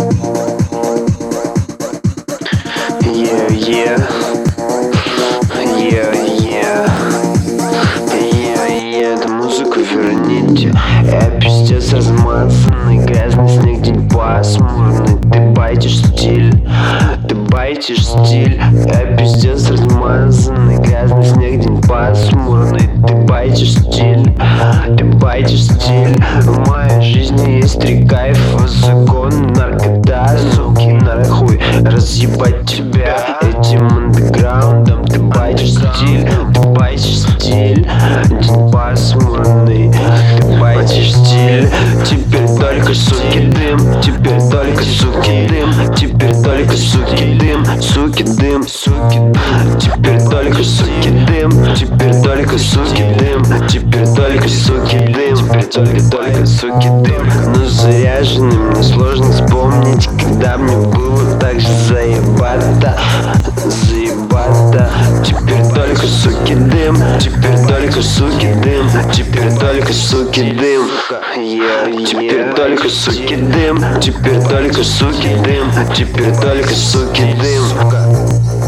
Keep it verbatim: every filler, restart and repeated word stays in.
Yeah, yeah. Yeah, yeah. Yeah, yeah. Эту музыку верните. Я пиздец размазанный, грязный снег, день пасмурный. Ты байтишь стиль, ты байтишь стиль. Я пиздец размазанный, грязный снег, день пасмурный. Ты байтишь стиль, ты байтишь стиль. В моей жизни есть три кайфа: закон, наркота, суки, нахуй разъебать тебя этим андеграундом. Ты байтишь стиль, ты байтишь стиль. День пасмурный, ты байтишь стиль. Теперь только суки дым, теперь только суки дым, теперь только суки дым, суки дым, суки дым. Теперь только суки дым, теперь только суки дым, теперь только суки дым, теперь только только суки дым. Но заряженный мне сложно вспомнить, когда мне было так же заебато, заебато. Теперь только суки дым, теперь только суки дым, теперь только суки дым. Теперь только суки дым, теперь только суки дым, теперь только суки дым.